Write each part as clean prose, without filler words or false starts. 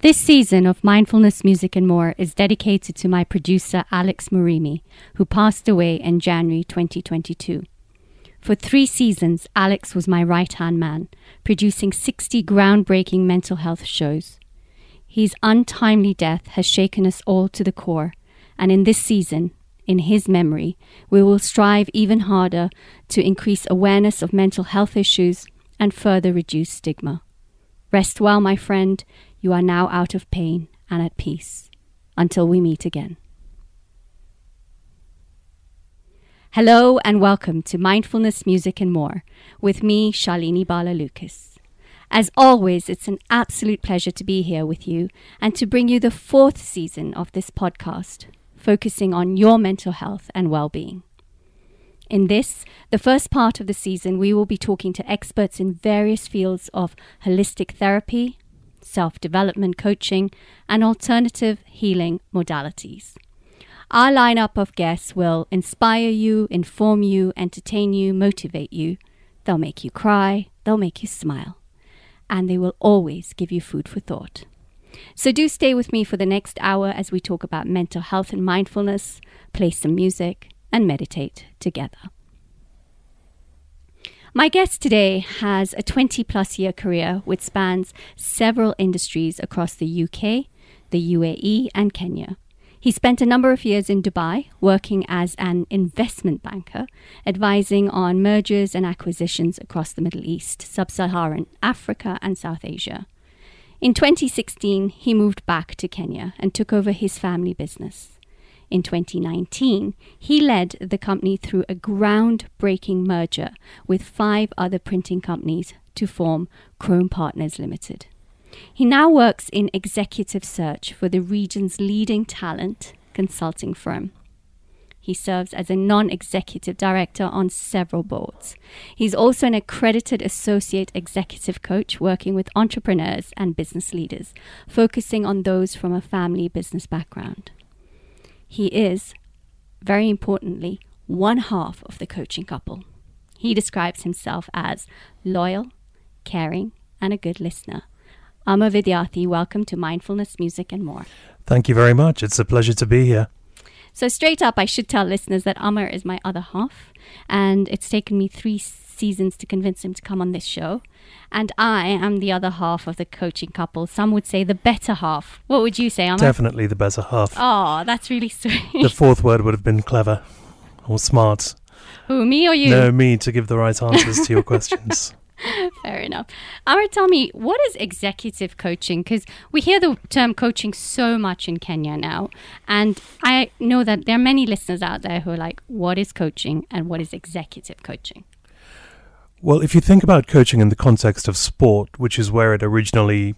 This season of Mindfulness, Music and More is dedicated to my producer Alex Murimi, who passed away in January 2022. For 3 seasons, Alex was my right-hand man, producing 60 groundbreaking mental health shows. His untimely death has shaken us all to the core, and in this season, in his memory, we will strive even harder to increase awareness of mental health issues and further reduce stigma. Rest well, my friend. You are now out of pain and at peace. Until we meet again. Hello and welcome to Mindfulness, Music and More with me, Shalini Bala Lucas. As always, it's an absolute pleasure to be here with you and to bring you the 4th season of this podcast, focusing on your mental health and well-being. In this, the first part of the season, we will be talking to experts in various fields of holistic therapy, self-development coaching, and alternative healing modalities. Our lineup of guests will inspire you, inform you, entertain you, motivate you. They'll make you cry, they'll make you smile, and they will always give you food for thought. So do stay with me for the next hour as we talk about mental health and mindfulness, play some music, and meditate together. My guest today has a 20-plus year career which spans several industries across the UK, the UAE, and Kenya. He spent a number of years in Dubai working as an investment banker, advising on mergers and acquisitions across the Middle East, Sub-Saharan Africa, and South Asia. In 2016, he moved back to Kenya and took over his family business. In 2019, he led the company through a groundbreaking merger with 5 other printing companies to form Chrome Partners Limited. He now works in executive search for the region's leading talent consulting firm. He serves as a non-executive director on several boards. He's also an accredited associate executive coach working with entrepreneurs and business leaders, focusing on those from a family business background. He is, very importantly, one half of the coaching couple. He describes himself as loyal, caring, and a good listener. Amar Vidyarthi, welcome to Mindfulness, Music and More. Thank you very much. It's a pleasure to be here. So straight up, I should tell listeners that Amar is my other half, and it's taken me 3 seasons to convince him to come on this show. And I am the other half of the coaching couple. Some would say the better half. What would you say, Amar? Definitely the better half. Oh, that's really sweet. The 4th word would have been clever or smart. Who, me or you? No, me, to give the right answers to your questions. Fair enough. Amar, tell me, what is executive coaching? Because we hear the term coaching so much in Kenya now. And I know that there are many listeners out there who are like, what is coaching and what is executive coaching? Well, if you think about coaching in the context of sport, which is where it originally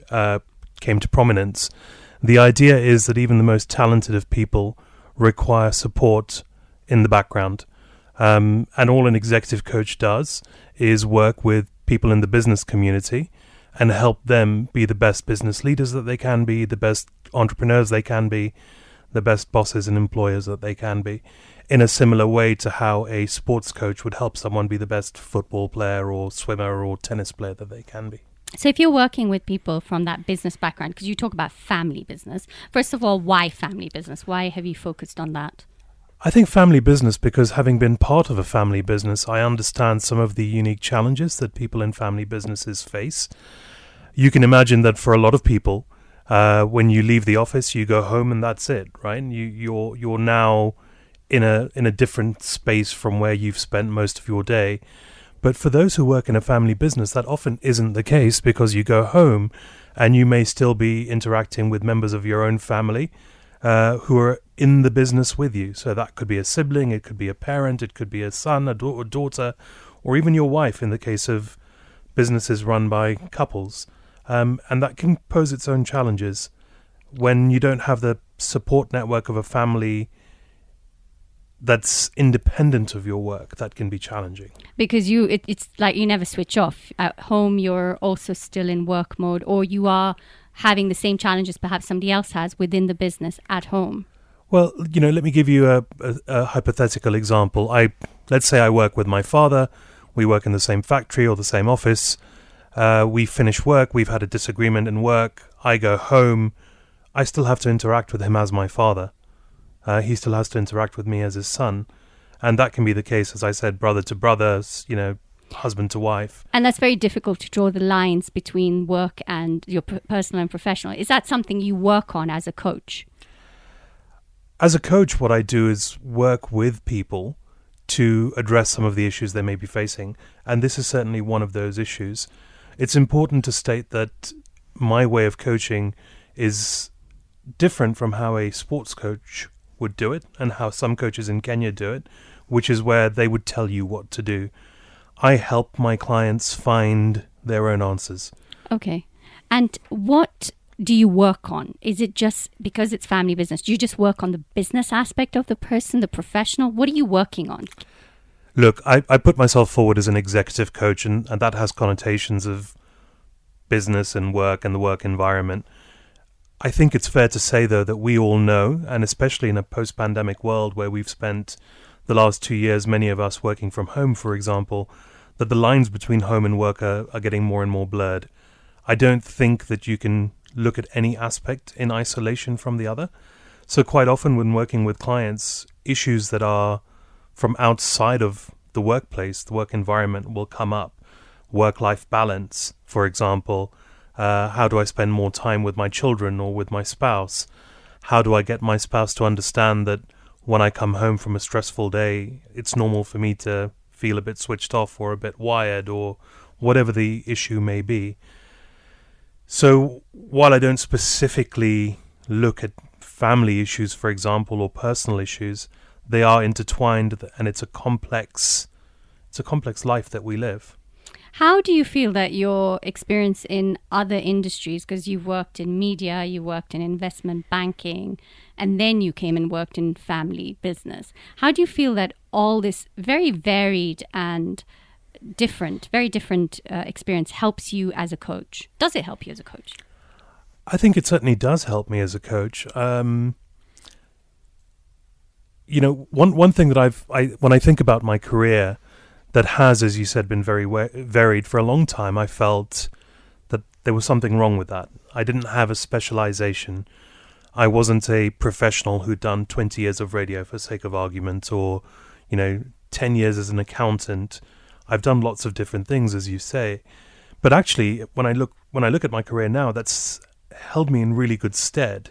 came to prominence, the idea is that even the most talented of people require support in the background. And all an executive coach does is work with people in the business community and help them be the best business leaders that they can be, the best entrepreneurs they can be, the best bosses and employers that they can be, in a similar way to how a sports coach would help someone be the best football player or swimmer or tennis player that they can be. So if you're working with people from that business background, because you talk about family business, first of all, why family business? Why have you focused on that? I think family business because having been part of a family business, I understand some of the unique challenges that people in family businesses face. You can imagine that for a lot of people, when you leave the office, you go home and that's it, right? And you're now in a different space from where you've spent most of your day. But for those who work in a family business, that often isn't the case because you go home and you may still be interacting with members of your own family who are in the business with you. So that could be a sibling, it could be a parent, it could be a son, a daughter, or even your wife in the case of businesses run by couples. And that can pose its own challenges when you don't have the support network of a family that's independent of your work. That can be challenging. Because it's like you never switch off. At home, you're also still in work mode, or you are having the same challenges perhaps somebody else has within the business at home. Well, let me give you a hypothetical example. Let's say I work with my father. We work in the same factory or the same office. We finish work. We've had a disagreement in work. I go home, I still have to interact with him as my father. He still has to interact with me as his son. And that can be the case, as I said, brother to brother, husband to wife. And that's very difficult to draw the lines between work and your personal and professional. Is that something you work on as a coach? As a coach, what I do is work with people to address some of the issues they may be facing. And this is certainly one of those issues. It's important to state that my way of coaching is different from how a sports coach would do it and how some coaches in Kenya do it, which is where they would tell you what to do. I help my clients find their own answers. Okay. And what do you work on? Is it just because it's family business? Do you just work on the business aspect of the person, the professional? What are you working on? Look, I put myself forward as an executive coach, and that has connotations of business and work and the work environment. I think it's fair to say, though, that we all know, and especially in a post-pandemic world where we've spent the last 2 years, many of us working from home, for example, that the lines between home and work are getting more and more blurred. I don't think that you can look at any aspect in isolation from the other. So quite often when working with clients, issues that are from outside of the workplace, the work environment, will come up. Work-life balance, for example. How do I spend more time with my children or with my spouse? How do I get my spouse to understand that when I come home from a stressful day, it's normal for me to feel a bit switched off or a bit wired or whatever the issue may be? So while I don't specifically look at family issues, for example, or personal issues, they are intertwined, and it's a complex life that we live. How do you feel that your experience in other industries, because you've worked in media, you worked in investment banking, and then you came and worked in family business. How do you feel that all this very varied and very different experience helps you as a coach? Does it help you as a coach? I think it certainly does help me as a coach. One thing that when I think about my career, that has, as you said, been very varied for a long time, I felt that there was something wrong with that. I didn't have a specialization. I wasn't a professional who'd done 20 years of radio for sake of argument, or 10 years as an accountant. I've done lots of different things, as you say. But actually, when I look at my career now, that's held me in really good stead.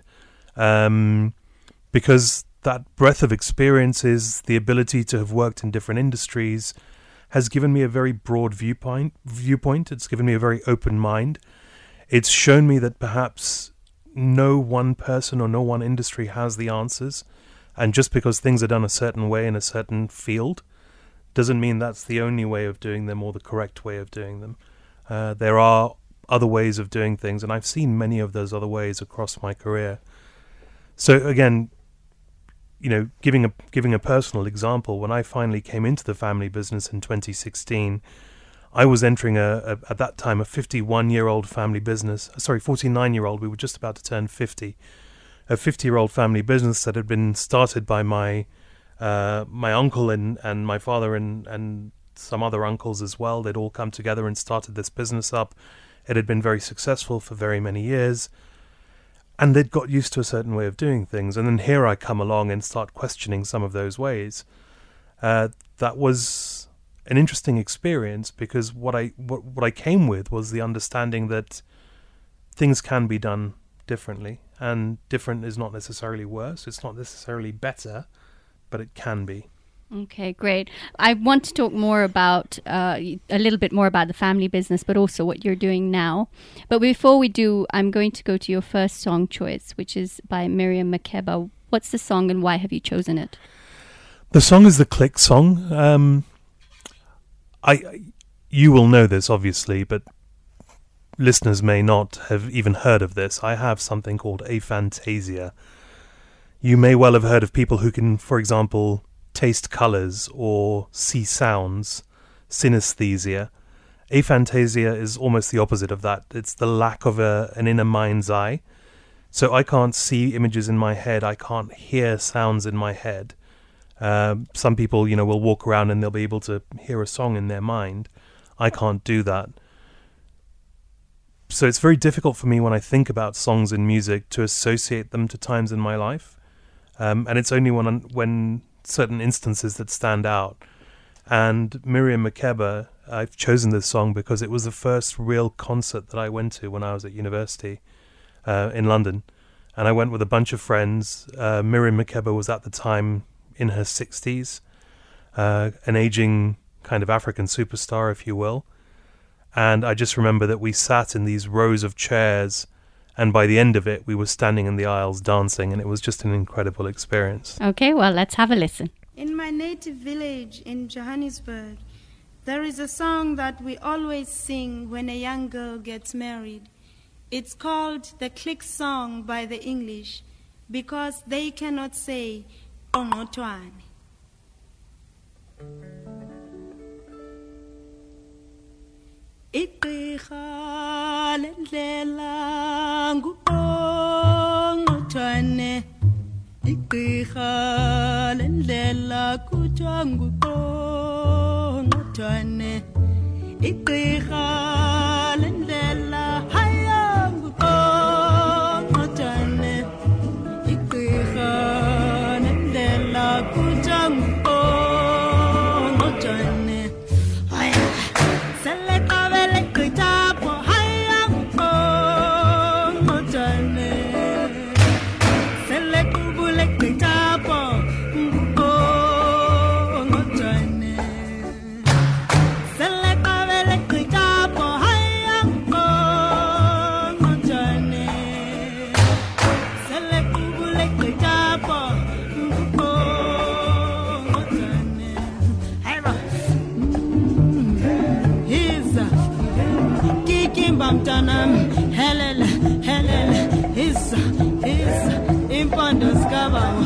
Because that breadth of experiences, the ability to have worked in different industries, has given me a very broad viewpoint. It's given me a very open mind. It's shown me that perhaps no one person or no one industry has the answers. And just because things are done a certain way in a certain field doesn't mean that's the only way of doing them or the correct way of doing them. There are other ways of doing things, and I've seen many of those other ways across my career. So again, giving a personal example, when I finally came into the family business in 2016, I was entering at that time a 51-year-old family business. 49-year-old. We were just about to turn 50. A 50-year-old family business that had been started by my uncle and my father and some other uncles as well. They'd all come together and started this business up. It had been very successful for very many years. And they'd got used to a certain way of doing things. And then here I come along and start questioning some of those ways. That was an interesting experience, because what I came with was the understanding that things can be done differently. And different is not necessarily worse. It's not necessarily better, but it can be. Okay, great. I want to talk more about a little bit more about the family business, but also what you're doing now. But before we do, I'm going to go to your first song choice, which is by Miriam Makeba. What's the song and why have you chosen it? The song is the Click song. You will know this, obviously, but listeners may not have even heard of this. I have something called aphantasia. You may well have heard of people who can, for example, taste colours or see sounds, synesthesia. Aphantasia is almost the opposite of that. It's the lack of an inner mind's eye. So I can't see images in my head. I can't hear sounds in my head. Some people, will walk around and they'll be able to hear a song in their mind. I can't do that. So it's very difficult for me when I think about songs in music to associate them to times in my life. And it's only when certain instances that stand out. And Miriam Makeba, I've chosen this song because it was the first real concert that I went to when I was at university in London. And I went with a bunch of friends. Miriam Makeba was at the time in her 60s, an aging kind of African superstar, if you will. And I just remember that we sat in these rows of chairs, and by the end of it, we were standing in the aisles dancing, and it was just an incredible experience. Okay, well, let's have a listen. In my native village in Johannesburg, there is a song that we always sing when a young girl gets married. It's called the Click Song by the English, because they cannot say Ongotwane. Igqirha lendlela nguNgotwane, igqirha lendlela kuthiwa nguNgotwane, igqirha lendlela haya nguNgotwane, igqirha lendlela kuthiwa nguNgotwane. Haya selekabele gqitapho haya nguNgotwane, selekubule gqitapho nguNgotwane, selekabele gqitapho haya nguNgotwane, selekubule gqitapho nguNgotwane. Hayba Hiza Kikimba mtanam helele helele Hiza impondo skabawo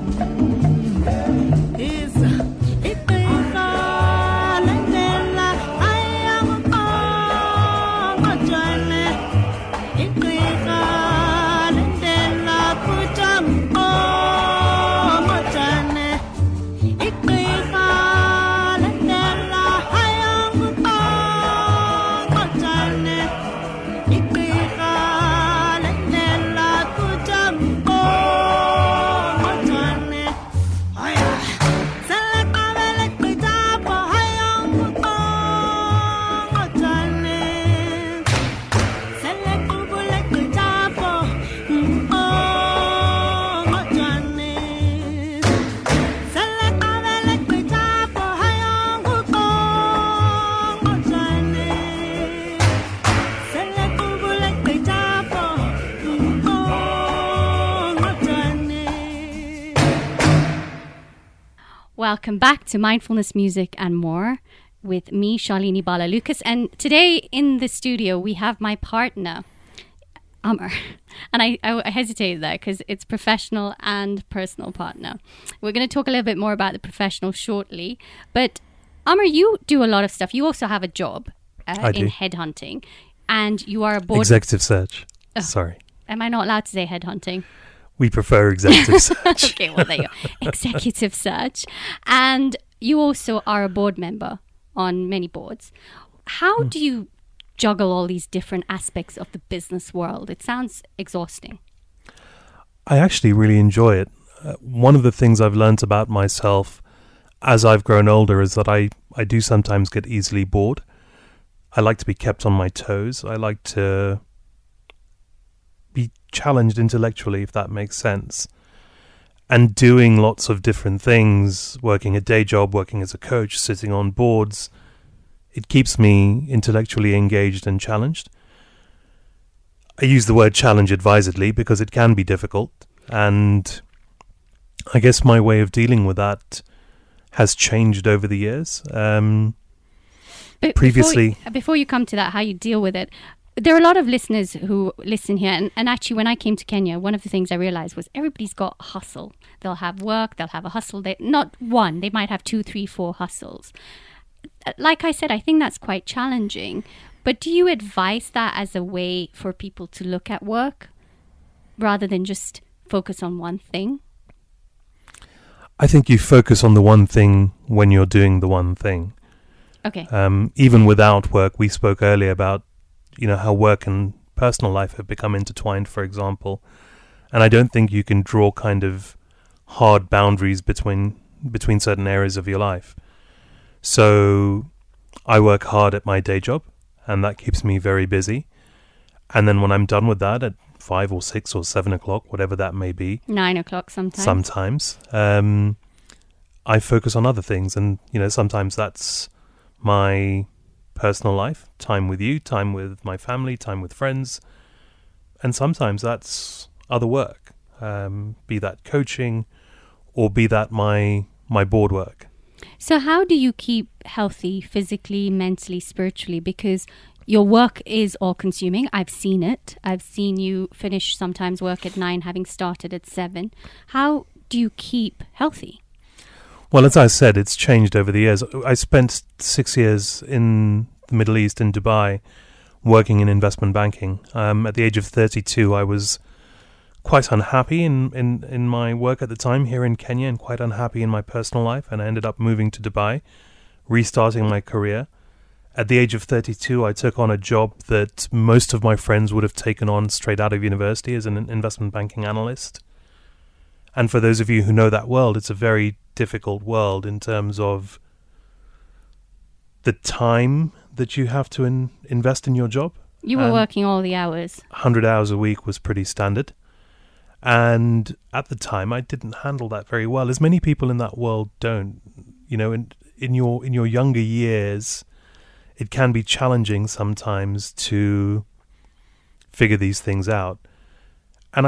Hiza igqirha lendlela haya nguNgotwane, igqirha lendlela kuthiwa nguNgotwane, igqirha lendlela haya nguNgotwane, igqirha lendlela kuthiwa nguNgotwane. Haya selekabele gqitapho haya nguNgotwane, selekubule gqitapho nguNgotwane, selekabele gqitapho haya nguNgotwane, selekubule gqitapho nguNgotwane. Welcome back to Mindfulness Music and More with me, Shalini Bala Lucas. And today in the studio, we have my partner, Amar. And I hesitated there because it's professional and personal partner. We're going to talk a little bit more about the professional shortly. But Amar, you do a lot of stuff. You also have a job I in do. headhunting. And you are a board... Executive search. Oh. Sorry. Am I not allowed to say headhunting? We prefer executive search. Okay, well, there you go. Executive search. And you also are a board member on many boards. How do you juggle all these different aspects of the business world? It sounds exhausting. I actually really enjoy it. One of the things I've learnt about myself as I've grown older is that I do sometimes get easily bored. I like to be kept on my toes. I like to be challenged intellectually, if that makes sense. And doing lots of different things, working a day job, working as a coach, sitting on boards, it keeps me intellectually engaged and challenged. I use the word challenge advisedly because it can be difficult. And I guess my way of dealing with that has changed over the years. But Previously... Before you come to that, how you deal with it, there are a lot of listeners who listen here. And actually, when I came to Kenya, one of the things I realized was everybody's got a hustle. They'll have work, they'll have a hustle. Not one, they might have 2, 3, 4 hustles. Like I said, I think that's quite challenging. But do you advise that as a way for people to look at work rather than just focus on one thing? I think you focus on the one thing when you're doing the one thing. Okay. Even without work, we spoke earlier about how work and personal life have become intertwined, for example. And I don't think you can draw kind of hard boundaries between certain areas of your life. So I work hard at my day job, and that keeps me very busy. And then when I'm done with that at 5 or 6 or 7 o'clock, whatever that may be, 9 o'clock sometimes. Sometimes I focus on other things, and sometimes that's my personal life, time with you, time with my family, time with friends, and sometimes that's other work, be that coaching or be that my board work. So how do you keep healthy physically, mentally, spiritually? Because your work is all-consuming. I've seen it. I've seen you finish sometimes work at 9, having started at 7. How do you keep healthy? Well, as I said, it's changed over the years. I spent 6 years in the Middle East, in Dubai, working in investment banking. At the age of 32, I was quite unhappy in my work at the time here in Kenya, and quite unhappy in my personal life, and I ended up moving to Dubai, restarting my career. At the age of 32, I took on a job that most of my friends would have taken on straight out of university as an investment banking analyst. And for those of you who know that world, it's a very difficult world in terms of the time that you have to invest in your job. You were working all the hours. 100 hours a week was pretty standard. And at the time, I didn't handle that very well, as many people in that world don't. In your younger years, it can be challenging sometimes to figure these things out. And I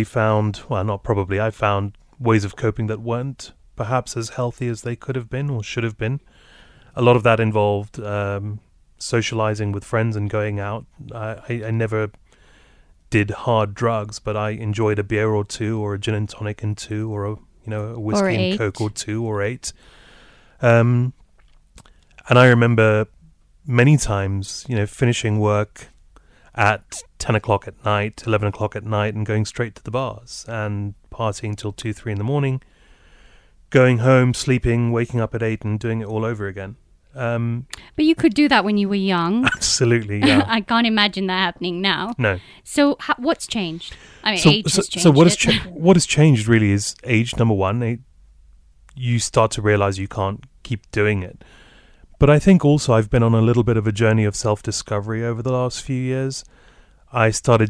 I found ways of coping that weren't perhaps as healthy as they could have been or should have been. A lot of that involved socializing with friends and going out. I never did hard drugs, but I enjoyed a beer or two, or a gin and tonic and two, or a whiskey and coke or 2 or 8. And I remember many times, finishing work at 10 o'clock at night, 11 o'clock at night, and going straight to the bars and partying till 2, 3 in the morning, going home, sleeping, waking up at 8 and doing it all over again. But you could do that when you were young. Absolutely, yeah. I can't imagine that happening now. No. So what's changed? I mean, age has changed. So what has changed really is age, number one. You start to realize you can't keep doing it. But I think also I've been on a little bit of a journey of self-discovery over the last few years. I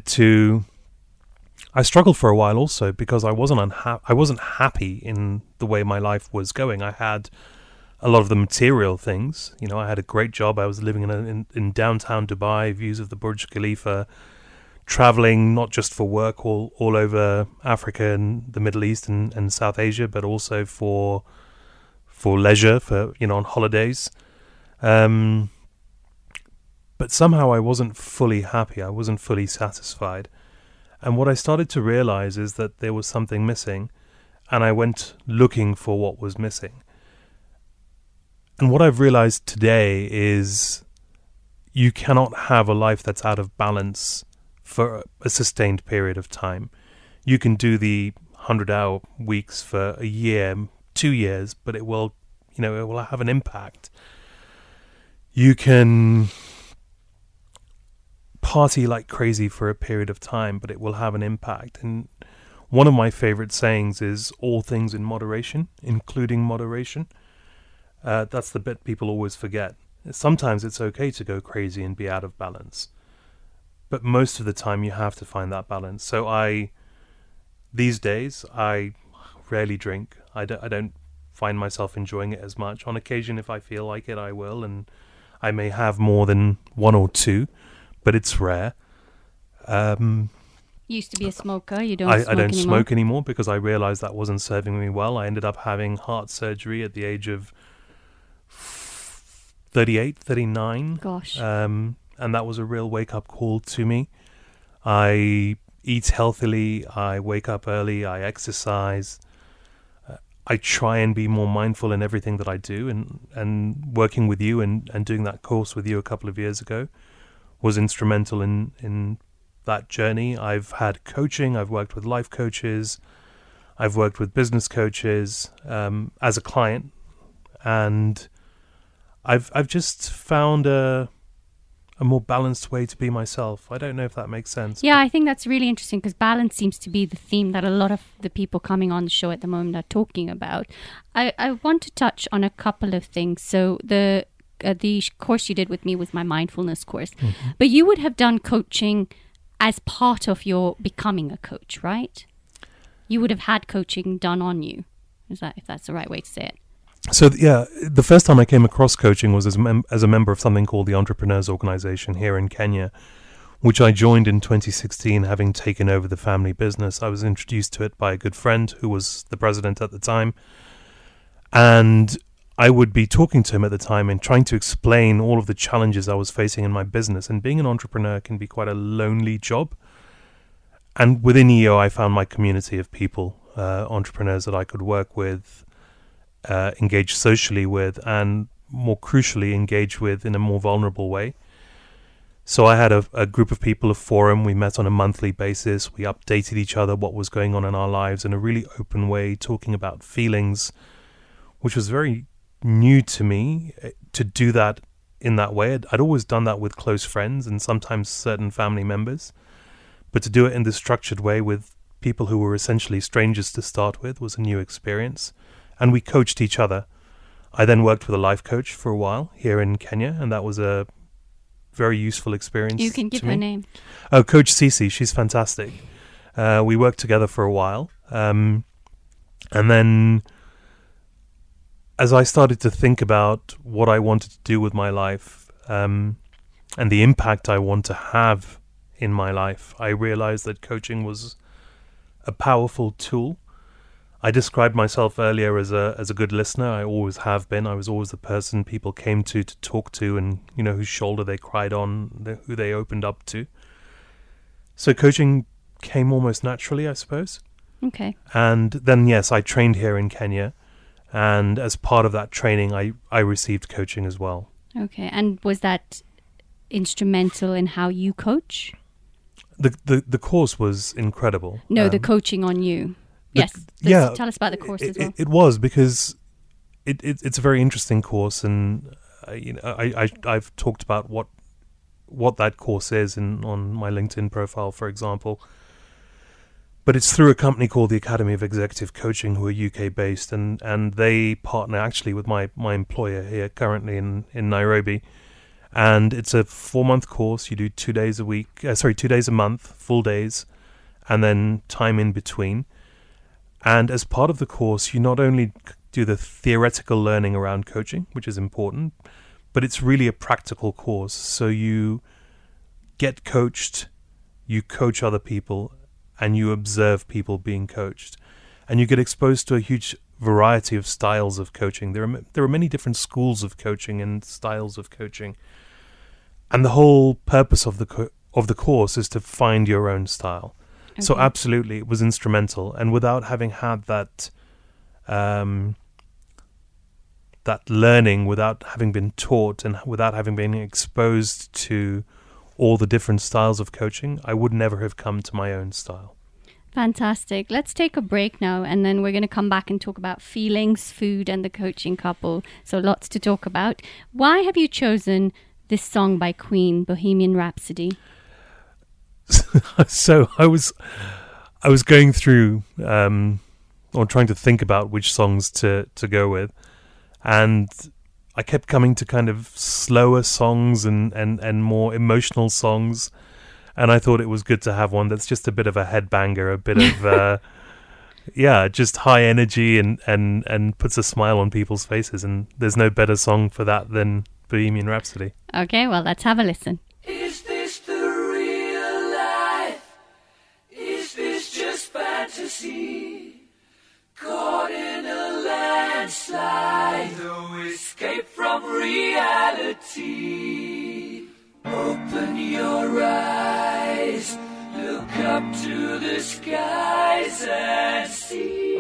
struggled for a while also because I wasn't happy in the way my life was going. I had a lot of the material things. I had a great job. I was living in downtown Dubai, views of the Burj Khalifa, traveling not just for work all over Africa and the Middle East and South Asia, but also for leisure, on holidays. But somehow I wasn't fully happy. I wasn't fully satisfied. And what I started to realize is that there was something missing, and I went looking for what was missing. And what I've realized today is you cannot have a life that's out of balance for a sustained period of time. You can do the 100-hour weeks for a year, 2 years, but it will have an impact. You can party like crazy for a period of time, but it will have an impact. And one of my favorite sayings is all things in moderation, including moderation. That's the bit people always forget. Sometimes it's okay to go crazy and be out of balance, but most of the time you have to find that balance. So these days, I rarely drink. I don't find myself enjoying it as much. On occasion, if I feel like it, I will, and I may have more than 1 or 2, but it's rare. You used to be a smoker. You don't smoke I don't anymore? smoke anymore because I realized that wasn't serving me well. I ended up having heart surgery at the age of 38, 39. Gosh. And that was a real wake-up call to me. I eat healthily. I wake up early. I exercise. I try and be more mindful in everything that I do. And working with you and doing that course with you a couple of years ago was instrumental in that journey. I've had coaching. I've worked with life coaches. I've worked with business coaches as a client. And I've just found a a more balanced way to be myself. I don't know if that makes sense. Yeah, I think that's really interesting because balance seems to be the theme that a lot of the people coming on the show at the moment are talking about. I want to touch on a couple of things. So the course you did with me was my mindfulness course, but you would have done coaching as part of your becoming a coach, right? You would have had coaching done on you. Is that, if that's the right way to say it? So, the first time I came across coaching was as a member of something called the Entrepreneurs Organization here in Kenya, which I joined in 2016, having taken over the family business. I was introduced to it by a good friend who was the president at the time. And I would be talking to him at the time and trying to explain all of the challenges I was facing in my business. And being an entrepreneur can be quite a lonely job. And within EO, I found my community of people, entrepreneurs that I could work with, engage socially with, and more crucially, engage with in a more vulnerable way. So I had a group of people, a forum. We met on a monthly basis. We updated each other what was going on in our lives in a really open way, talking about feelings, which was very new to me to do that in that way. I'd always done that with close friends and sometimes certain family members, but to do it in this structured way with people who were essentially strangers to start with was a new experience. And we coached each other. I then worked with a life coach for a while here in Kenya, and that was a very useful experience. You can give her name. Oh, Coach Cece. She's fantastic. We worked together for a while. And then as I started to think about what I wanted to do with my life and the impact I want to have in my life, I realized that coaching was a powerful tool. I described myself earlier as a good listener. I always have been. I was always the person people came to talk to, and whose shoulder they cried on, who they opened up to. So coaching came almost naturally, I suppose. Okay. And then yes, I trained here in Kenya, and as part of that training, I received coaching as well. Okay. And was that instrumental in how you coach? The course was incredible. No, the coaching on you. Yes. Tell us about the course as well. It was because it's a very interesting course, and I've talked about what that course is on my LinkedIn profile, for example. But it's through a company called the Academy of Executive Coaching, who are UK based, and they partner actually with my employer here currently in Nairobi. And it's a 4-month course. You do 2 days a month, full days, and then time in between. And as part of the course, you not only do the theoretical learning around coaching, which is important, but it's really a practical course. So you get coached, you coach other people, and you observe people being coached. And you get exposed to a huge variety of styles of coaching. There are many different schools of coaching and styles of coaching. And the whole purpose of the course is to find your own style. Okay. So absolutely, it was instrumental. And without having had that learning, without having been taught, and without having been exposed to all the different styles of coaching, I would never have come to my own style. Fantastic. Let's take a break now, and then we're going to come back and talk about feelings, food, and the coaching couple. So lots to talk about. Why have you chosen this song by Queen, Bohemian Rhapsody? So I was going through or trying to think about which songs to go with, and I kept coming to kind of slower songs and more emotional songs, and I thought it was good to have one that's just a bit of a headbanger, a bit of just high energy and puts a smile on people's faces, and there's no better song for that than Bohemian Rhapsody. Okay, well, let's have a listen. Is this the real life? Is this just fantasy? Caught in a landslide, no escape from reality. Open your eyes, look up to the skies and see.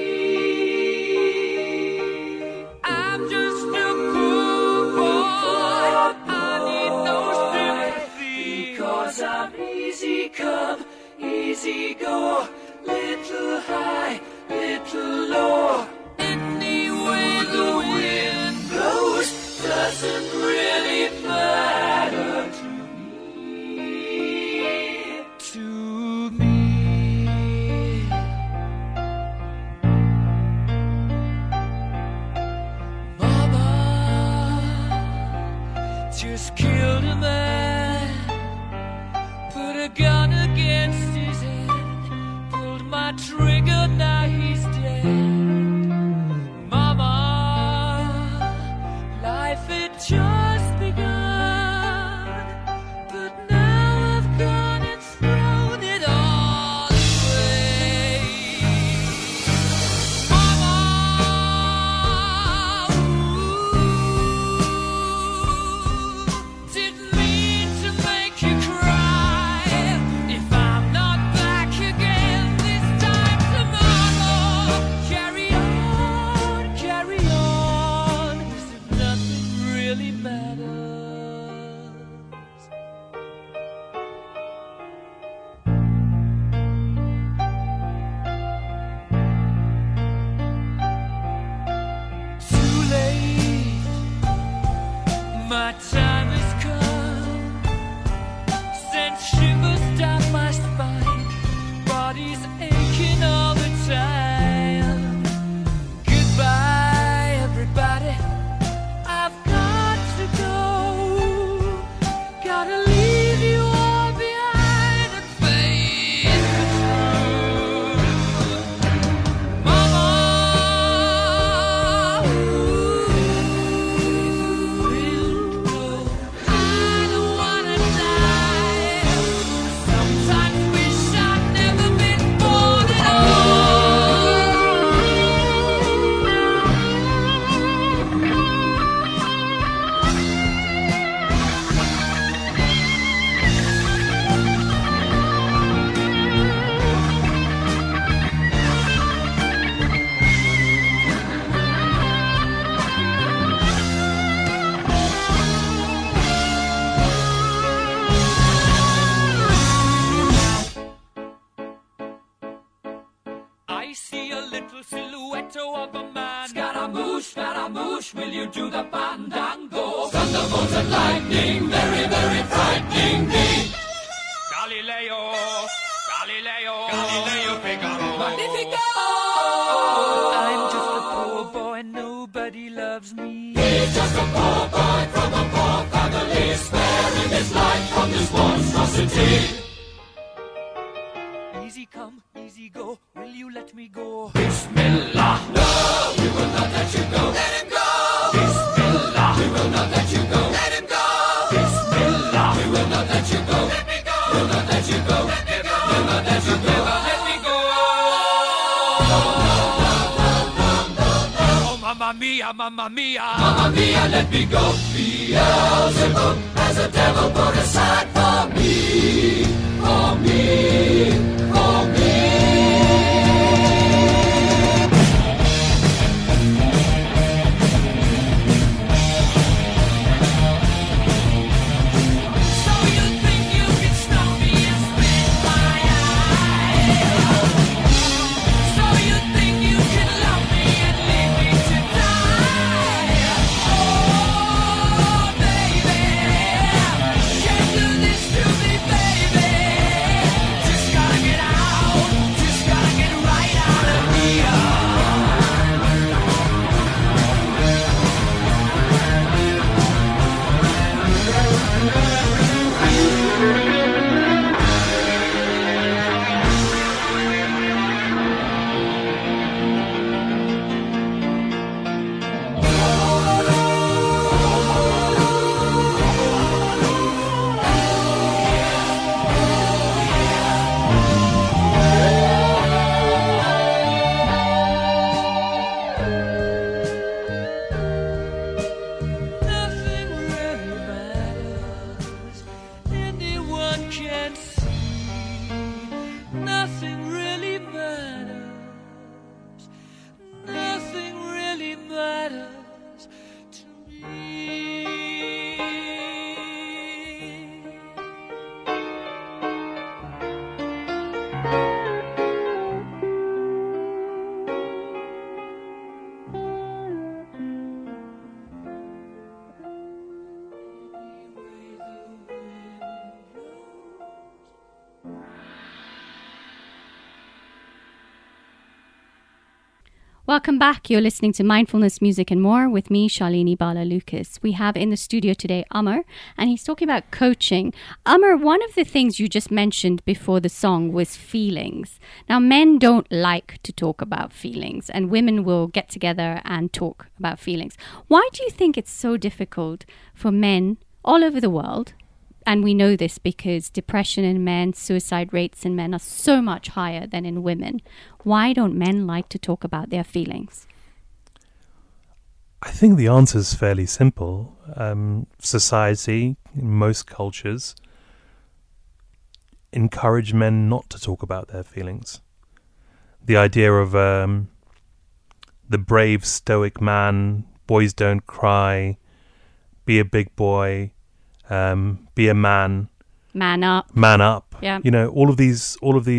I'm just a poor boy, I need no sympathy, because I'm easy come, easy go, little high, little low. Any way the wind blows doesn't really matter to I triggered, now he's dead. Mama, life had just begun, but now I've gone and thrown it all away. Mama, didn't mean to make you cry. If I'm not back again this time tomorrow, carry on, as if nothing really matters. Too late, my time has come. Sent shivers down my spine, body's aching all the time. Goodbye, everybody, I've got to go. Gotta leave you all behind and face the truth. Mama, I don't wanna die. Sometimes wish I'd never been born at I see a little silhouette of a man. Scaramouche, will you do the fandango? Thunderbolts and lightning, very, very frightening me. Galileo, Figaro. Magnifico! I'm just a poor boy, nobody loves me. He's just a poor boy from a poor family, sparing his life from this monstrosity. Easy come, easy go, will you let me go? Bismillah, no, we will not let you go. Let him go! Bismillah, we will not let you go. Let him go! Bismillah, we will not let you go. Let me go! We'll not let you go. Let me go! We'll not let you go. Let me go! Oh, mamma mia, mamma mia. Mamma mia, let me go. Beelzebub has a devil put aside for me. For me, for me. So you think you can stop me and spit my eye? So you think you can love me and leave me to die? Oh, baby, can't do this to me, baby. Just gotta get out. Welcome back. You're listening to Mindfulness, Music and More with me, Shalini Bala Lucas. We have in the studio today Amar, and he's talking about coaching. Amar, one of the things you just mentioned before the song was feelings. Now, men don't like to talk about feelings, and women will get together and talk about feelings. Why do you think it's so difficult for men all over the world? And we know this because depression in men, suicide rates in men are so much higher than in women. Why don't men like to talk about their feelings? I think the answer is fairly simple. Society, in most cultures, encourage men not to talk about their feelings. The idea of the brave, stoic man, boys don't cry, be a big boy, be a man. Man up. Man up. Yeah. You know, all of these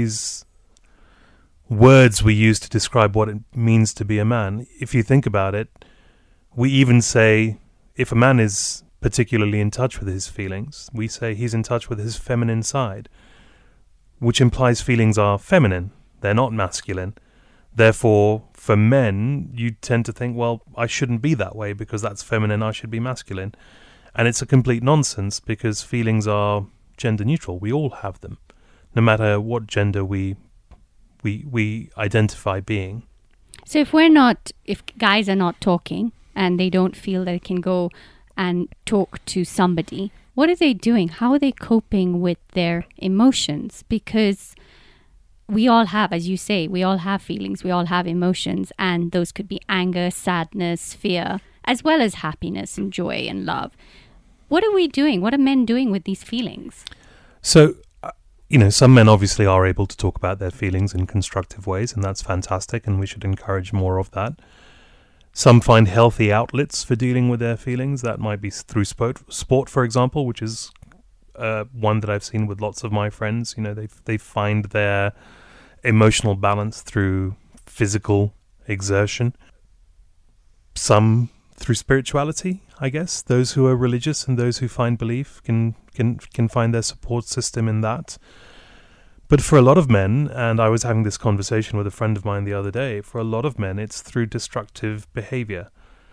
words we use to describe what it means to be a man. If you think about it, we even say if a man is particularly in touch with his feelings, we say he's in touch with his feminine side, which implies feelings are feminine. They're not masculine. Therefore, for men, you tend to think, well, I shouldn't be that way because that's feminine, I should be masculine. And it's a complete nonsense because feelings are gender neutral. We all have them, no matter what gender we identify being. So if guys are not talking and they don't feel they can go and talk to somebody, what are they doing? How are they coping with their emotions? Because we all have, as you say, we all have feelings, we all have emotions, and those could be anger, sadness, fear, as well as happiness and joy and love. What are we doing? What are men doing with these feelings? So, some men obviously are able to talk about their feelings in constructive ways, and that's fantastic, and we should encourage more of that. Some find healthy outlets for dealing with their feelings. That might be through sport, for example, which is one that I've seen with lots of my friends. You know, they find their emotional balance through physical exertion. Some through spirituality, I guess. Those who are religious and those who find belief can find their support system in that. But for a lot of men, and I was having this conversation with a friend of mine the other day, for a lot of men it's through destructive behavior.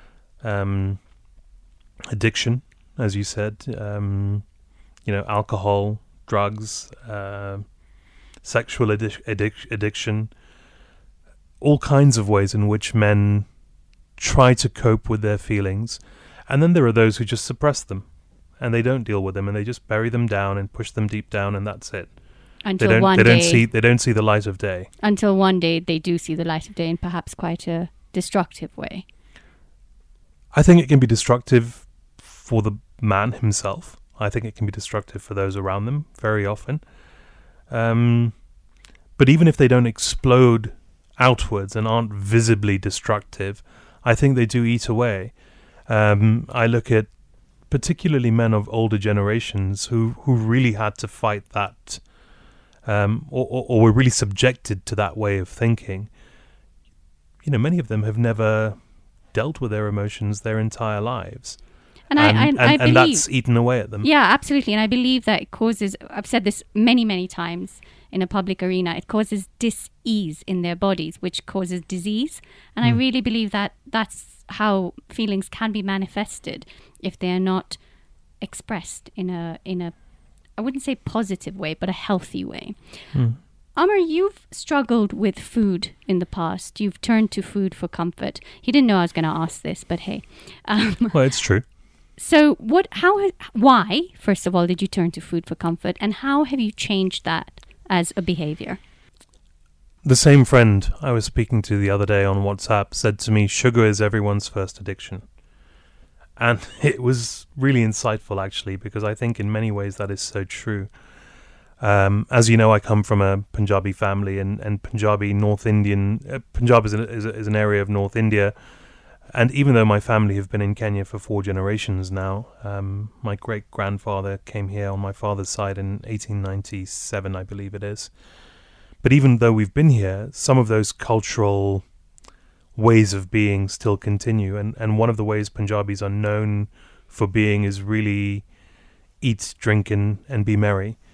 Addiction, as you said, alcohol, drugs, sexual addiction, all kinds of ways in which men try to cope with their feelings. And then there are those who just suppress them and they don't deal with them and they just bury them down and push them deep down, and that's it. Until they one don't day see the light of day. Until one day they do see the light of day in perhaps quite a destructive way. I think it can be destructive for the man himself. I think it can be destructive for those around them very often. But even if they don't explode outwards and aren't visibly destructive, I think they do eat away. I look at particularly men of older generations who really had to fight that, or were really subjected to that way of thinking. You know, many of them have never dealt with their emotions their entire lives. And I believe, and that's eaten away at them. Yeah, absolutely. And I believe that it causes, I've said this many, many times in a public arena, it causes dis-ease in their bodies, which causes disease. And I really believe that that's how feelings can be manifested if they are not expressed in a I wouldn't say positive way, but a healthy way. Amar, you've struggled with food in the past. You've turned to food for comfort. You didn't know I was going to ask this, but hey. Well, it's true. So why, first of all, did you turn to food for comfort, and how have you changed that as a behavior? The same friend I was speaking to the other day on WhatsApp said to me, sugar is everyone's first addiction. And it was really insightful, actually, because I think in many ways that is so true. As you know, I come from a Punjabi family, and Punjabi, North Indian, Punjab is an area of North India. And even though my family have been in Kenya for 4 generations now, my great-grandfather came here on my father's side in 1897, I believe it is. But even though we've been here, some of those cultural ways of being still continue. And one of the ways Punjabis are known for being is really eat, drink, and be merry.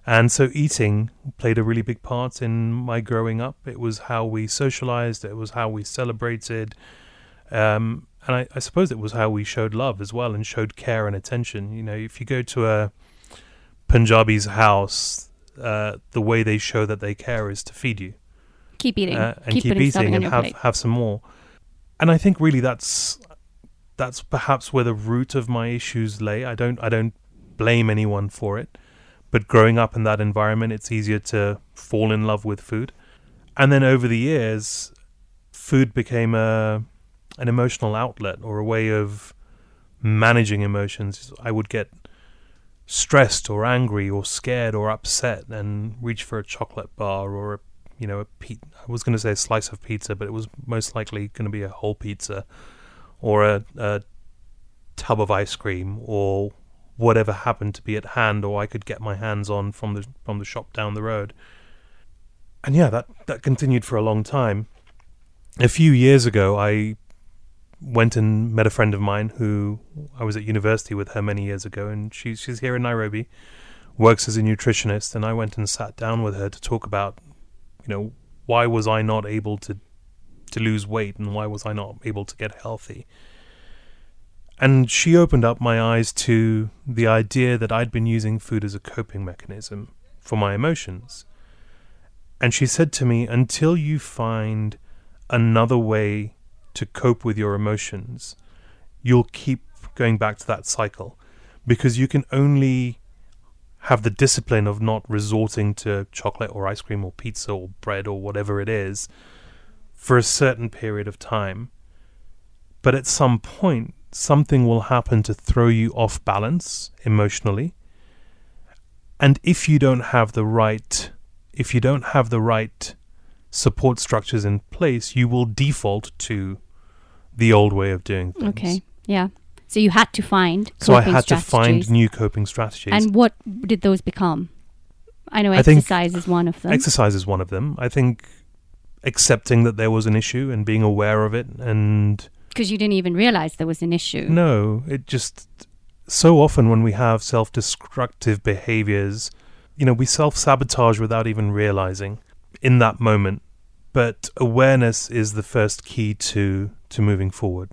And so eating played a really big part in my growing up. It was how we socialized. It was how we celebrated. And I suppose it was how we showed love as well and showed care and attention. You know, if you go to a Punjabi's house, the way they show that they care is to feed you. Keep eating. And keep putting stuff eating on and your plate. have some more. And I think really that's perhaps where the root of my issues lay. I don't blame anyone for it. But growing up in that environment, it's easier to fall in love with food. And then over the years, food became an emotional outlet or a way of managing emotions. I would get stressed or angry or scared or upset and reach for a chocolate bar or I was going to say a slice of pizza, but it was most likely going to be a whole pizza or a tub of ice cream or whatever happened to be at hand, or I could get my hands on from the shop down the road. And yeah, that continued for a long time. A few years ago, I went and met a friend of mine who I was at university with her many years ago, and she's here in Nairobi, works as a nutritionist, and I went and sat down with her to talk about, why was I not able to lose weight and why was I not able to get healthy? And she opened up my eyes to the idea that I'd been using food as a coping mechanism for my emotions. And she said to me, until you find another way to cope with your emotions, you'll keep going back to that cycle, because you can only have the discipline of not resorting to chocolate or ice cream or pizza or bread or whatever it is for a certain period of time. But at some point, something will happen to throw you off balance emotionally. And if you don't have the right support structures in place, you will default to the old way of doing things. Okay, yeah. So you had to find So I had strategies. to find new coping strategies. And what did those become? I know I think exercise is one of them. Exercise is one of them. I think accepting that there was an issue and being aware of it, and because you didn't even realize there was an issue. no, it just so often when we have self-destructive behaviors, we self-sabotage without even realizing in that moment. But awareness is the first key to moving forward.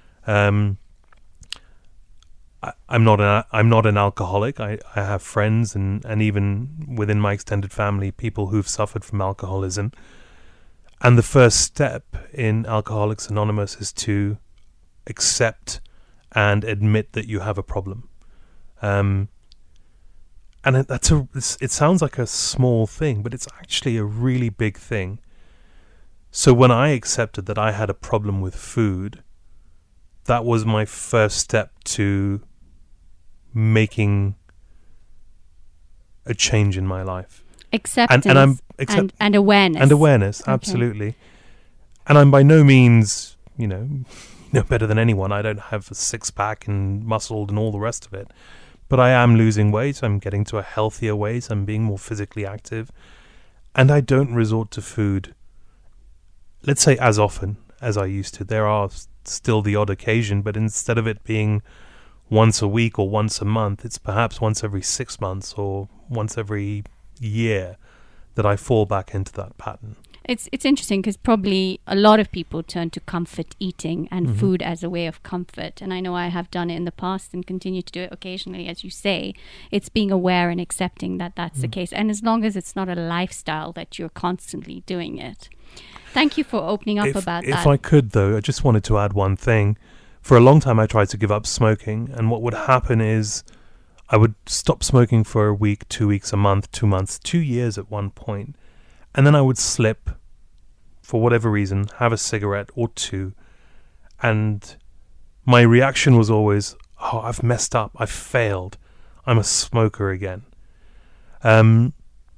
I'm not an alcoholic. I have friends and even within my extended family, people who've suffered from alcoholism. And the first step in Alcoholics Anonymous is to accept and admit that you have a problem. And it sounds like a small thing, but it's actually a really big thing. So when I accepted that I had a problem with food, that was my first step to making a change in my life. Acceptance and awareness. And awareness, Okay. absolutely. And I'm by no means, no better than anyone. I don't have a six-pack and muscled and all the rest of it. But I am losing weight. I'm getting to a healthier weight. I'm being more physically active. And I don't resort to food, let's say, as often as I used to. There are still the odd occasion, but instead of it being once a week or once a month, it's perhaps once every 6 months or once every year that I fall back into that pattern. It's interesting because probably a lot of people turn to comfort eating and food as a way of comfort. And I know I have done it in the past and continue to do it occasionally, as you say. It's being aware and accepting that that's the case. And as long as it's not a lifestyle that you're constantly doing it. Thank you for opening up about that. If I could, though, I just wanted to add one thing. For a long time, I tried to give up smoking. And what would happen is I would stop smoking for a week, 2 weeks, a month, 2 months, 2 years at one point. And then I would slip, for whatever reason, have a cigarette or two. And my reaction was always, oh, I've messed up. I've failed. I'm a smoker again. And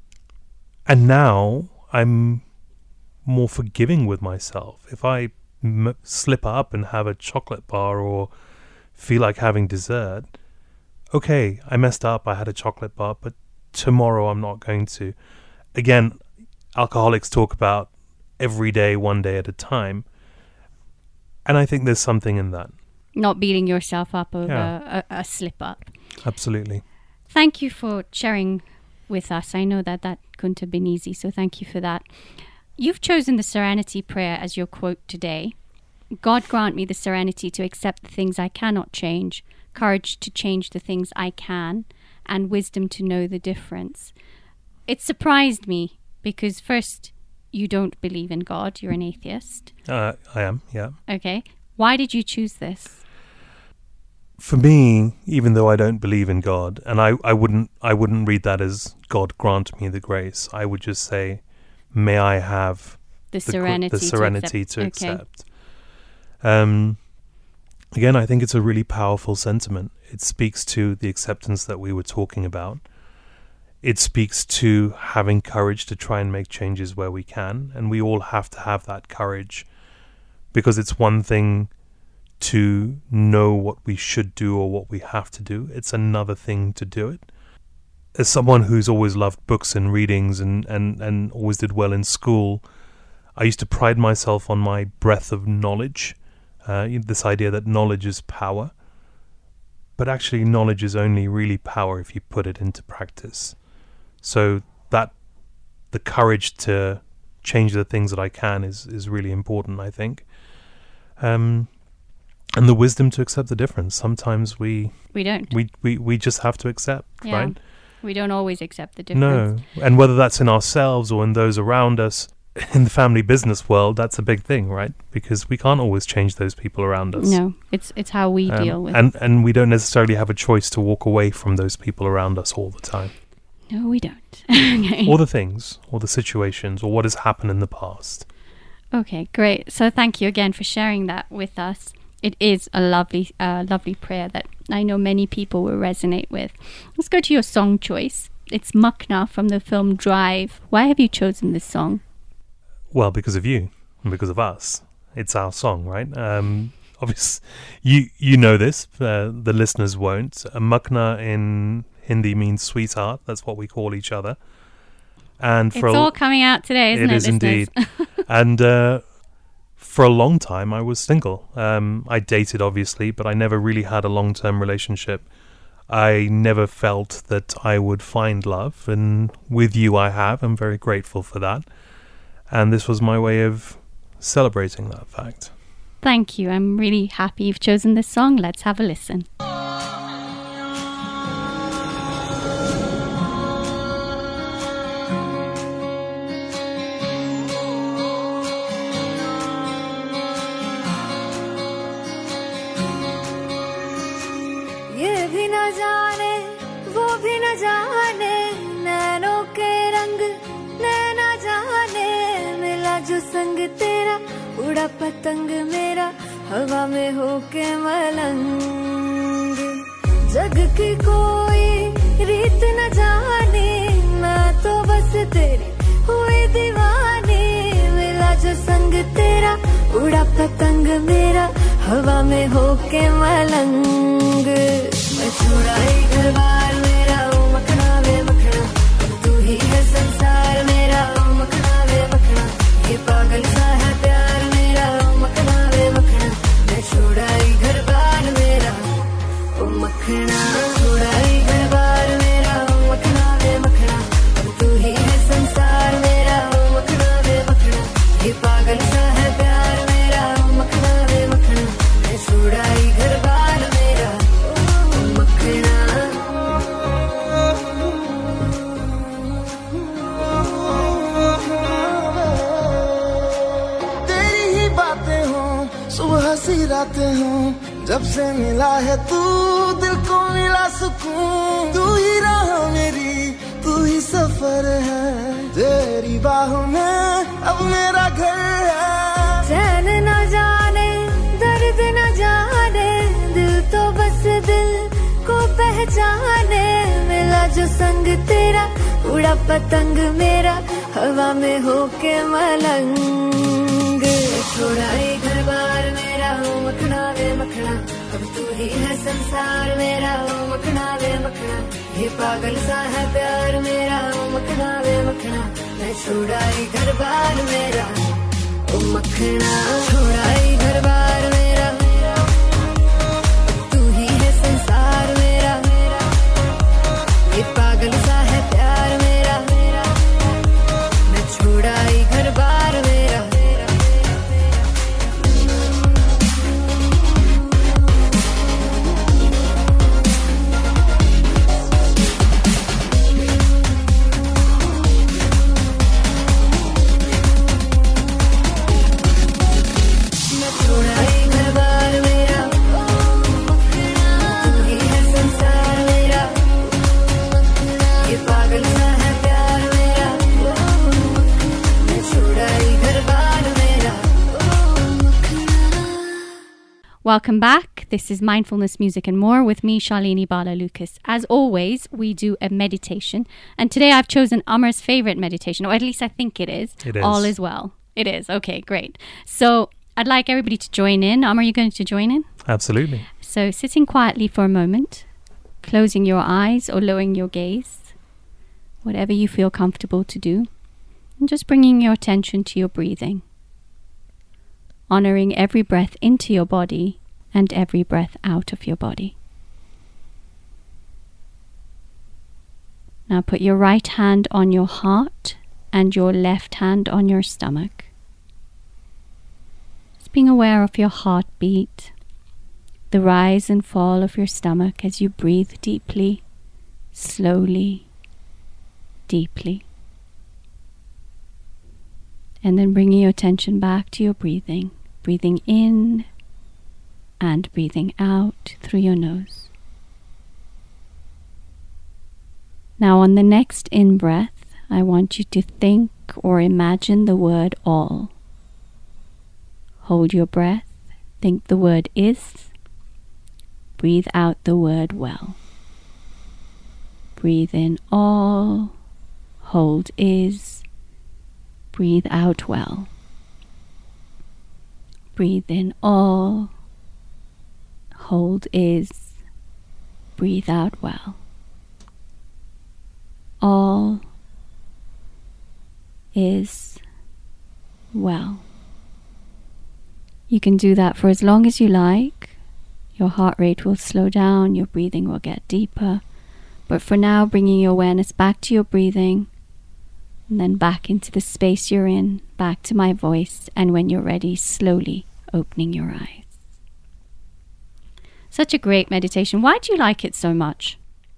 now I'm more forgiving with myself. If I slip up and have a chocolate bar or feel like having dessert, okay, I messed up. I had a chocolate bar, but tomorrow I'm not going to. Again, alcoholics talk about every day, one day at a time. And I think there's something in that. Not beating yourself up over a slip up. Absolutely. Thank you for sharing with us. I know that couldn't have been easy, so thank you for that. You've chosen the Serenity Prayer as your quote today. God grant me the serenity to accept the things I cannot change, courage to change the things I can, and wisdom to know the difference. It surprised me because first, you don't believe in God. You're an atheist. I am, yeah. Okay. Why did you choose this? For me, even though I don't believe in God, and I wouldn't read that as God grant me the grace. I would just say, may I have the serenity to accept. Again, I think it's a really powerful sentiment. It speaks to the acceptance that we were talking about. It speaks to having courage to try and make changes where we can, and we all have to have that courage, because it's one thing to know what we should do or what we have to do. It's another thing to do it. As someone who's always loved books and readings and always did well in school, I used to pride myself on my breadth of knowledge. This idea that knowledge is power. But actually knowledge is only really power if you put it into practice. So that the courage to change the things that I can is really important, I think. And the wisdom to accept the difference. Sometimes we don't. We just have to accept, right? We don't always accept the difference. No. And whether that's in ourselves or in those around us, in the family business world, that's a big thing, right? Because we can't always change those people around us. No, it's how we deal with it. And we don't necessarily have a choice to walk away from those people around us all the time. No, we don't. Okay. Or the things, or the situations, or what has happened in the past. Okay, great. So thank you again for sharing that with us. It is a lovely prayer that I know many people will resonate with. Let's go to your song choice. It's Makhna from the film Drive. Why have you chosen this song? Well, because of you and because of us. It's our song, right? Obviously, you know this. The listeners won't. Makhna in Hindi means sweetheart. That's what we call each other. And it's all coming out today, isn't it? It is indeed. And for a long time, I was single. I dated, obviously, but I never really had a long-term relationship. I never felt that I would find love, and with you I have. I'm very grateful for that. And this was my way of celebrating that fact. Thank you. I'm really happy you've chosen this song. Let's have a listen. ये भी न जाने वो भी न जाने नैनों के रंग नैना जाने मिला जो संग तेरा उड़ा पतंग मेरा हवा में होके मलंग जग की कोई रीत न जाने मैं तो बस तेरी हुई दीवानी मिला जो संग तेरा उड़ा पतंग मेरा हवा में होके मलंग मैं छुड़ाई घर बार मेरा ओ मखना वे मखना तू ही है संसार मेरा ओ मखना वे मखना ये पागल सा है प्यार मेरा ओ मखना वे मखना मैं छुड़ाई घर बार मेरा ओ मखना छुड़ाई घर बार मेरा ओ मखना वे मखना तू ही है संसार मेरा ओ मखना वे मखना ये पागल सा है प्यार मेरा ओ मखना वे मखना मैं छुड़ाई घर बार मेरा ओ मखना तेरी ही बातें हो सुबह सी रातें हो जब से मिला है तू दिल को मिला सुकून तू ही राह मेरी तू ही सफर है तेरी बाहों में अब मेरा घर है चैन न जाने दर्द न जाने दिल तो बस दिल को पहचाने मिला जो संग तेरा उड़ा पतंग मेरा हवा में होके मलंग छुड़ाई घर बार मेरा ओ मखना वे मखना अब तू ही है संसार मेरा ओ मखना वे मखना ये पागल सा है प्यार मेरा ओ मखना वे मखना मैं छुड़ाई घर बार मेरा ओ मखना छुड़ाई घर बार मेरा तू ही है संसार मेरा ये पागल सा है प्यार Welcome back. This is Mindfulness, Music and More with me, Shalini Bala Lucas. As always, we do a meditation. And today I've chosen Amar's favorite meditation, or at least I think it is. It is. All is well. It is. Okay, great. So I'd like everybody to join in. Amar, are you going to join in? Absolutely. So sitting quietly for a moment, closing your eyes or lowering your gaze, whatever you feel comfortable to do, and just bringing your attention to your breathing, honoring every breath into your body and every breath out of your body. Now put your right hand on your heart and your left hand on your stomach. Just being aware of your heartbeat, the rise and fall of your stomach as you breathe deeply, slowly, deeply. And then bringing your attention back to your breathing, breathing in and breathing out through your nose. Now on the next in-breath, I want you to think or imagine the word all. Hold your breath, think the word is, breathe out the word well. Breathe in all, hold is, breathe out well. Breathe in all, hold is, breathe out well. All is well. You can do that for as long as you like. Your heart rate will slow down, your breathing will get deeper. But for now, bringing your awareness back to your breathing, and then back into the space you're in, back to my voice, and when you're ready, slowly opening your eyes. Such a great meditation. Why do you like it so much?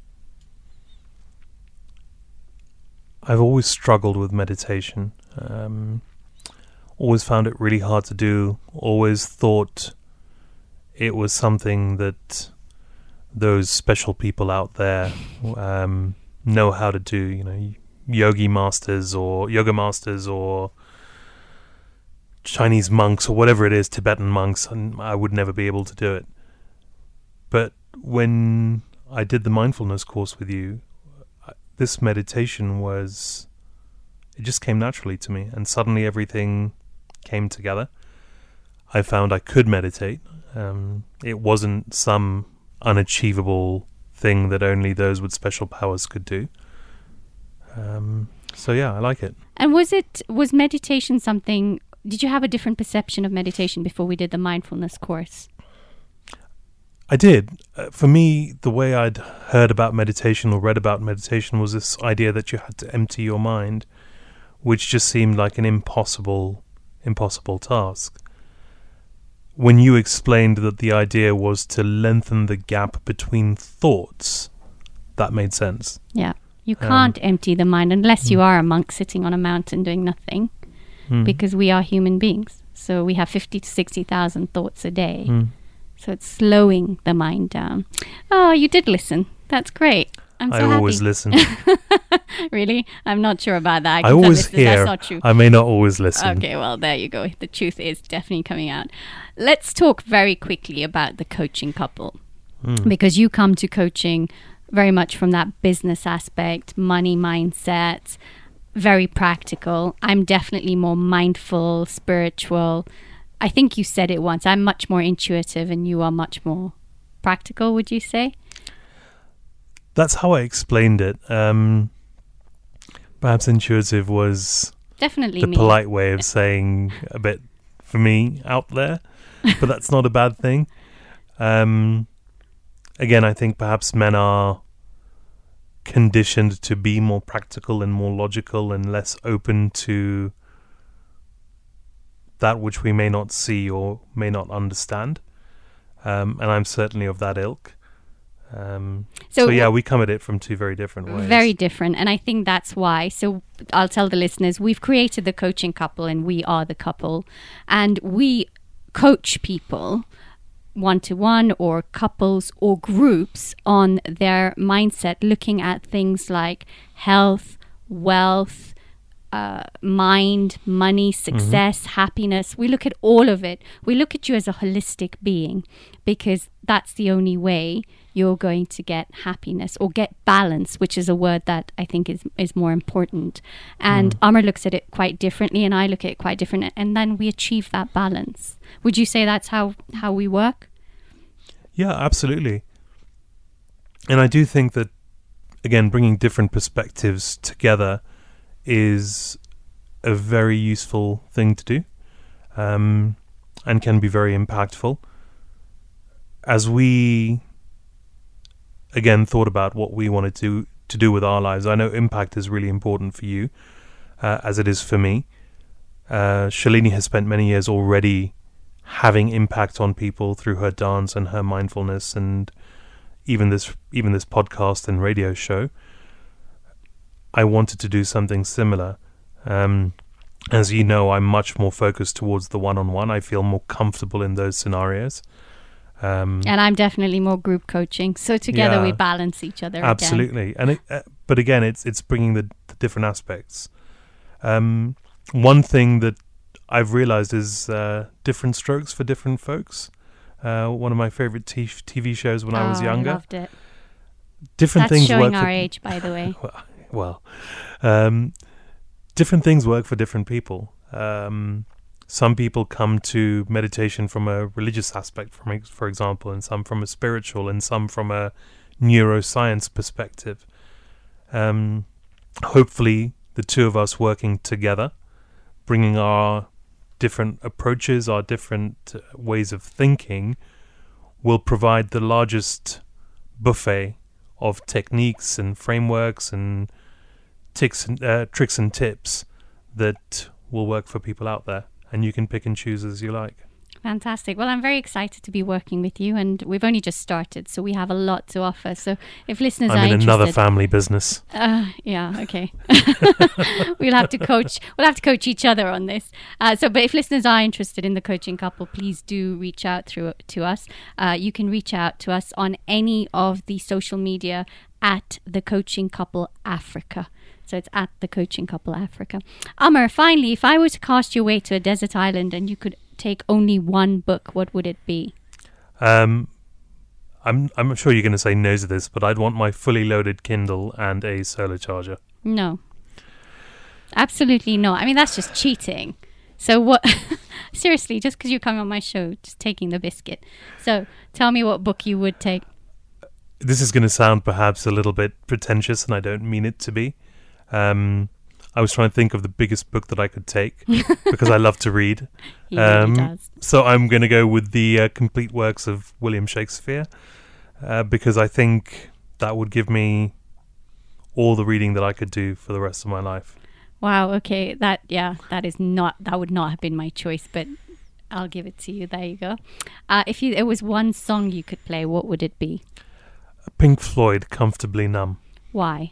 I've always struggled with meditation. Always found it really hard to do. Always thought it was something that those special people out there know how to do. You know, yoga masters or Chinese monks or whatever it is, Tibetan monks, and I would never be able to do it. But when I did the mindfulness course with you, this meditation it just came naturally to me, and suddenly everything came together. I found I could meditate. It wasn't some unachievable thing that only those with special powers could do. So yeah, I like it. And was meditation something, did you have a different perception of meditation before we did the mindfulness course? I did. For me, the way I'd heard about meditation or read about meditation was this idea that you had to empty your mind, which just seemed like an impossible task. When you explained that the idea was to lengthen the gap between thoughts, that made sense. Yeah. You can't empty the mind unless you are a monk sitting on a mountain doing nothing, because we are human beings. So we have 50 to 60,000 thoughts a day. So it's slowing the mind down. Oh, you did listen. That's great. I'm so happy. I always listen. Really? I'm not sure about that. I always hear. That's not true. I may not always listen. Okay, well, there you go. The truth is definitely coming out. Let's talk very quickly about the coaching couple. Because you come to coaching very much from that business aspect, money mindset, very practical. I'm definitely more mindful, spiritual. I think you said it once. I'm much more intuitive and you are much more practical, would you say? That's how I explained it. Perhaps intuitive was definitely the polite way of saying a bit, for me, out there. But that's not a bad thing. Again, I think perhaps men are conditioned to be more practical and more logical and less open to that which we may not see or may not understand. And I'm certainly of that ilk. So yeah, we come at it from two very different ways. Very different. And I think that's why. So I'll tell the listeners, we've created the coaching couple and we are the couple. And we coach people one-to-one or couples or groups on their mindset, looking at things like health, wealth, mind, money, success, happiness. We look at all of it. We look at you as a holistic being, because that's the only way you're going to get happiness or get balance, which is a word that I think is more important. And Amar looks at it quite differently, and I look at it quite different, and then we achieve that balance. Would you say that's how we work? Yeah, absolutely. And I do think that, again, bringing different perspectives together is a very useful thing to do, and can be very impactful. As we, again, thought about what we wanted to do with our lives, I know impact is really important for you, as it is for me. Shalini has spent many years already having impact on people through her dance and her mindfulness, and even this podcast and radio show. I wanted to do something similar. As you know, I'm much more focused towards the one-on-one. I feel more comfortable in those scenarios. And I'm definitely more group coaching. So together we balance each other. Absolutely. Again. And but again, it's bringing the different aspects. One thing that I've realized is different strokes for different folks. One of my favorite TV shows when I was younger. I loved it. Different That's things showing work our age, by the way. Well, different things work for different people. Some people come to meditation from a religious aspect, for example, and some from a spiritual, and some from a neuroscience perspective. Hopefully, the two of us working together, bringing our different approaches, our different ways of thinking, will provide the largest buffet of techniques and frameworks and tricks and tips that will work for people out there, and you can pick and choose as you like. Fantastic. Well, I'm very excited to be working with you, and we've only just started, so we have a lot to offer. So if listeners are interested... I'm in another family business. Yeah, okay. We'll have to coach each other on this. But if listeners are interested in the Coaching Couple, please do reach out to us. You can reach out to us on any of the social media at The Coaching Couple Africa. So it's at The Coaching Couple Africa. Amar, finally, if I were to cast you away to a desert island and you could take only one book, what would it be? I'm sure you're going to say no to this, but I'd want my fully loaded Kindle and a solar charger. No. Absolutely not. I mean, that's just cheating. So what... Seriously, just because you come on my show, just taking the biscuit. So tell me what book you would take. This is going to sound perhaps a little bit pretentious, and I don't mean it to be. I was trying to think of the biggest book that I could take because I love to read. He really does. So I'm going to go with the complete works of William Shakespeare because I think that would give me all the reading that I could do for the rest of my life. Wow. Okay. That would not have been my choice, but I'll give it to you. There you go. If there was one song you could play, what would it be? Pink Floyd, Comfortably Numb. Why?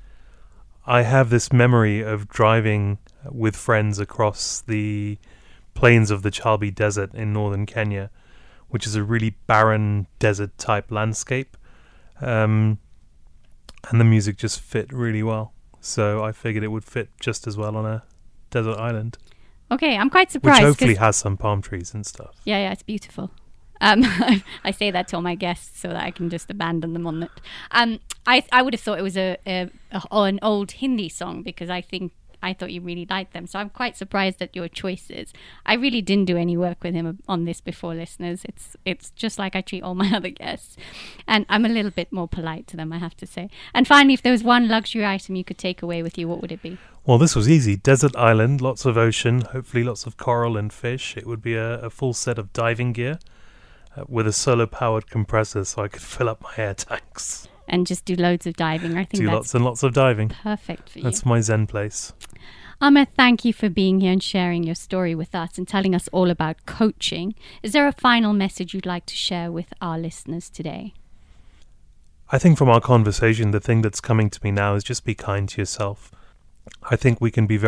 I have this memory of driving with friends across the plains of the Chalbi Desert in northern Kenya, which is a really barren desert-type landscape. And the music just fit really well. So I figured it would fit just as well on a desert island. Okay, I'm quite surprised. Which hopefully has some palm trees and stuff. Yeah, it's beautiful. I say that to all my guests so that I can just abandon them on it. I would have thought it was an old Hindi song because I thought you really liked them. So I'm quite surprised at your choices. I really didn't do any work with him on this before, listeners. It's just like I treat all my other guests. And I'm a little bit more polite to them, I have to say. And finally, if there was one luxury item you could take away with you, what would it be? Well, this was easy. Desert island, lots of ocean, hopefully lots of coral and fish. It would be a full set of diving gear. With a solar-powered compressor so I could fill up my air tanks. And just do loads of diving. I think that's lots and lots of diving. Perfect for you. That's my zen place. Amar, thank you for being here and sharing your story with us and telling us all about coaching. Is there a final message you'd like to share with our listeners today? I think from our conversation, the thing that's coming to me now is just be kind to yourself. I think we can be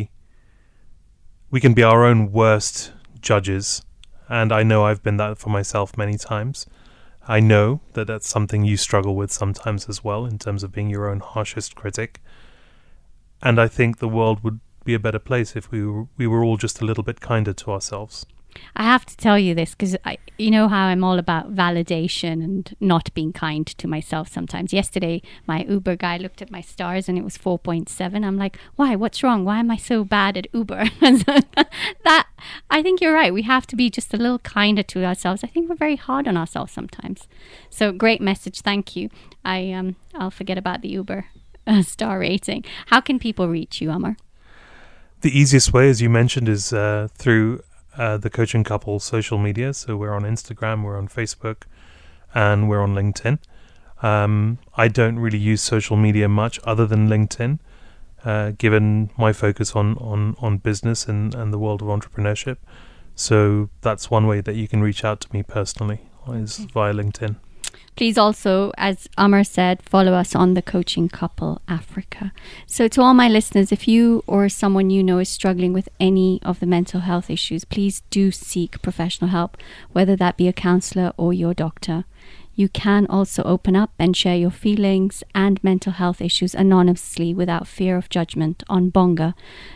our own worst judges. And I know I've been that for myself many times. I know that that's something you struggle with sometimes as well, in terms of being your own harshest critic. And I think the world would be a better place if we were all just a little bit kinder to ourselves. I have to tell you this because you know how I'm all about validation and not being kind to myself sometimes. Yesterday, my Uber guy looked at my stars and it was 4.7. I'm like, why? What's wrong? Why am I so bad at Uber? That I think you're right. We have to be just a little kinder to ourselves. I think we're very hard on ourselves sometimes. So great message. Thank you. I'll forget about the Uber star rating. How can people reach you, Amar? The easiest way, as you mentioned, is through the Coaching Couple social media. So we're on Instagram, we're on Facebook, and we're on LinkedIn. I don't really use social media much other than LinkedIn, given my focus on business and the world of entrepreneurship. So that's one way that you can reach out to me personally, is via LinkedIn. Please also, as Amar said, follow us on the Coaching Couple Africa. So to all my listeners, if you or someone you know is struggling with any of the mental health issues, please do seek professional help, whether that be a counsellor or your doctor. You can also open up and share your feelings and mental health issues anonymously without fear of judgment on Bonga,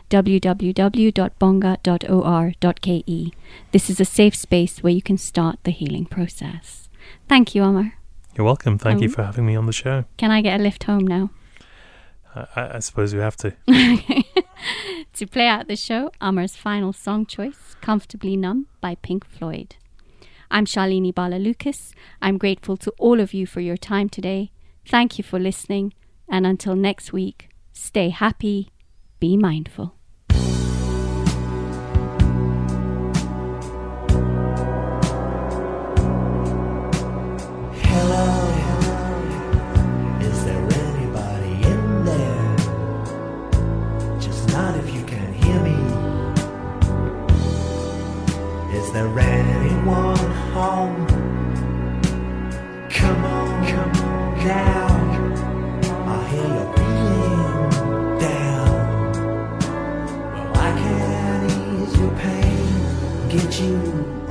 www.bonga.or.ke. This is a safe space where you can start the healing process. Thank you, Amar. You're welcome. Thank you for having me on the show. Can I get a lift home now? I suppose we have to. To play out the show, Amar's final song choice, Comfortably Numb by Pink Floyd. I'm Shalini Bala Lucas. I'm grateful to all of you for your time today. Thank you for listening. And until next week, stay happy, be mindful. Is there anyone home? Come on down. I hear you're feeling down. Well, I can ease your pain, get you